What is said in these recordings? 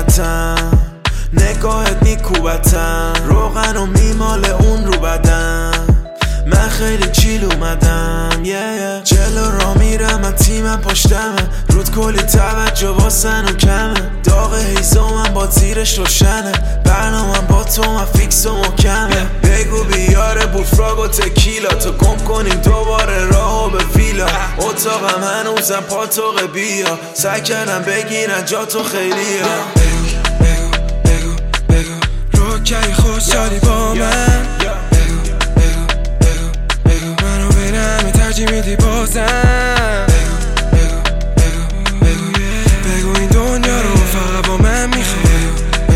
قیمتم، نگاهت میکوبتم، روغن و میماله اون رو بدم. من خیلی چیل اومدم جلو را میرم، من تیمم پشتمه، رود کلی توجه واسن و کمه. داغ هیزمم با تیرش روشنه، برنامم با تو من فیکس و محکمه. بگو بیاره بوفراگ و تکیلا، تو گم کنیم دوباره راهو به ویلا. اتاقم هنوزم پاتوق بیا، سعی کردم بگیرن جا تو خیلیا. بگو روکی خوشحالی با من، منو بینم ترجیح میدی بازم. بگو این دنیا رو فقط با من میخوای،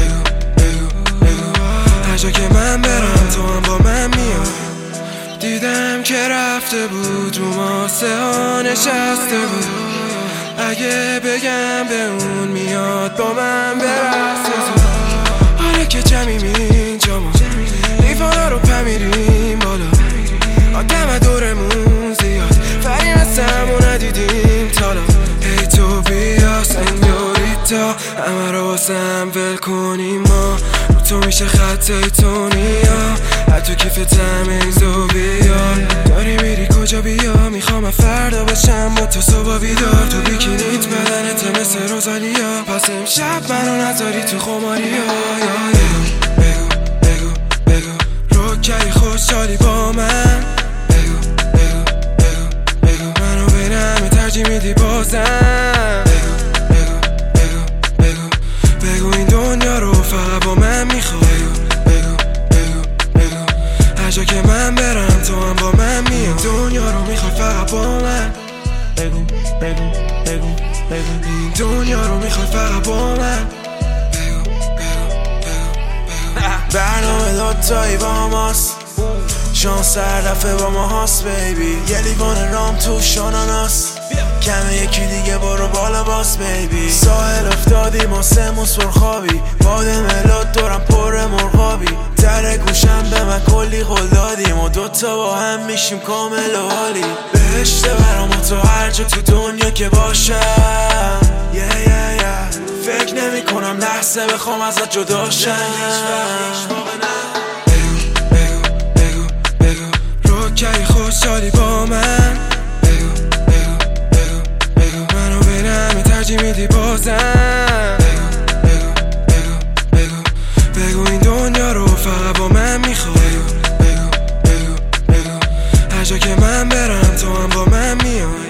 هر جا که من برم تو هم با من میای. دیدم که رفته بود رو ماسه ها نشسته بود، اگه بگم به اون میاد با من برسه. آره که جمعیم اینجا ما لیفانا رو پمیریم بالا، آدم دورمون زیاد فریم از همون ندیدیم تالا. ای تو بیا سنیوریتا، همه رو واسم ول کنیم ما، رو تو میشه خط ایتونیا، حتی کیف تمیزو بیار. داری میری کجا بیا، میخوام فردا بشم با تو صبح بیدار. تو بیکینیت بدنت مثل روزالیا، پس امشب منو نذاری تو خماریا. بگو روکی خوشحالی با من، منو بینم ترجیح میدی بازم. بگو این دنیا رو فقط با من میخوای، هر جا که من برم تو هم با من میای. دنیا رو میخوای فقط با من، بگو این دنیا رو میخوای فقط با من. برنامه دوتایی با ماست، شانس هر دفعه با ما هاست بیبی. یه لیوان رام تو شاناناس، کمه یکی دیگه برو بالا باس بیبی. ساحل افتادیم و سموس پرخوابی، باد ملاد دورم پر مرغابی. در گوشم به من کلی قول دادیم و دوتا با هم میشیم کامل و حالی. بهشته برام تو هر جا تو دنیا که باشم. فکر نمی کنم لحظه بخوام ازت جدا شم. بگو روکی خوشحالی با من، منو بینم ترجیح میدی بازم. بگو این دنیا رو فقط با من میخوای، هر جا که من برم تو هم با من میای.